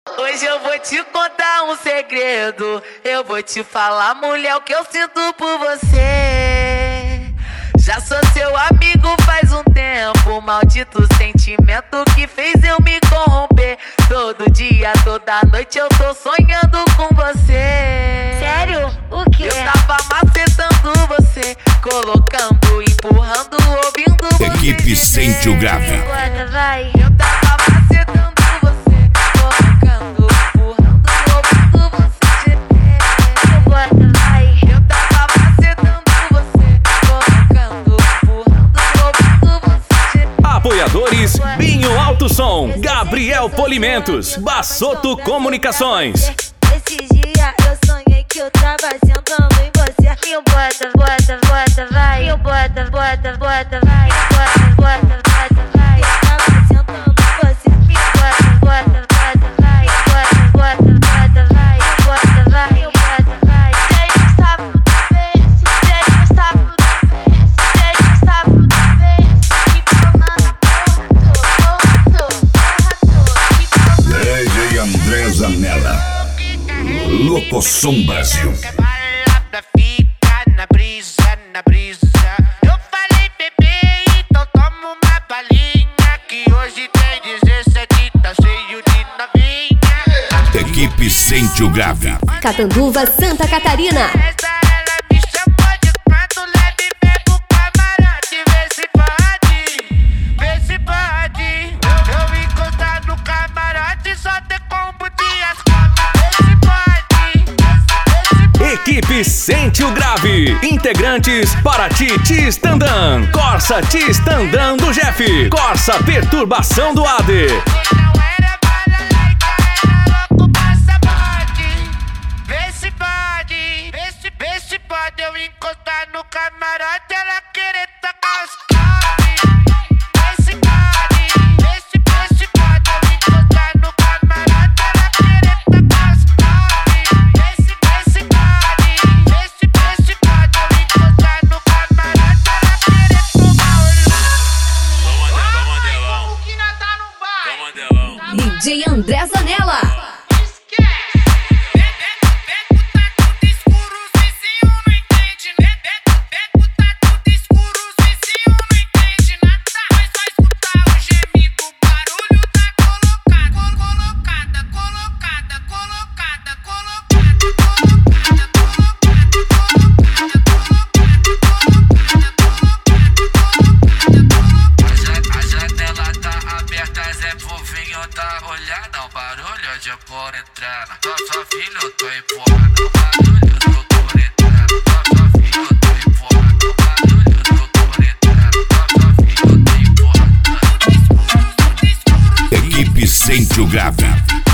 Hoje eu vou te contar um segredo. Eu vou te falar, mulher, o que eu sinto por você. Já sou seu amigo faz um tempo. Maldito sentimento que fez eu me corromper. Todo dia, toda noite eu tô sonhando com você. Sério? O quê? Eu tava macetando você, colocando, empurrando, ouvindo você. Equipe Sente o Grave. Bota, vai. Eu tava macetando você, colocando, empurrando, ouvindo você. Bota, vai. Eu tava macetando você, colocando, empurrando, ouvindo você. Apoiadores: Binho Alto Som, Gabriel Polimentos, Bassoto Comunicações. Esse dia eu sonhei que eu tava sentando em você. E o bota, bota, bota, vai. E o bota, bota, bota, vai. Bota, bota, bota, vai. Eu tava sentando em você. E o bota, bota, bota, vai. Bota, bota, bota, vai. Bota, vai. E o bota, vai. Deixa o sapo do berço, deixa o sapo do berço, deixa o sapo do berço. E comanda DJ André Zanella, Locosom Brasil. Balada fica na brisa, na brisa. Eu falei, bebê, então toma uma balinha. Que hoje tem 17, tá cheio de novinha. Equipe Sente o Grave. Catanduva, Santa Catarina. Essa ela me chamou de canto, leve vem pro camarote. Vê se pode, vê se pode. Eu encostar no camarote, só ter combo de asfalto. Vê se pode, vê se pode. Equipe Sente o Grave. Integrantes: Paraty Tistandam, Corsa Tistandam do Jeff, Corsa Perturbação do Ade. Não era balalaika, era louco passaporte. Vê se pode, vê se pode eu encostar no camarote, ela querer tacar os corre. Vê se pode, vê se pode eu encostar no camarote, ela querer tacar os corre. Vê se pode, vê se pode eu encostar no camarote, ela querer tomar o louco. Que nós tá no bar. DJ André Zanella. A janela tá aberta, Zé Povinho tá olhando o barulho de por entrando. Sua filha eu tô empurrando, o barulho do por entrando. Sua filha eu tô empurrando, o barulho do por entrando. Sua filha eu tô empurrando. Equipe Sente o Grave.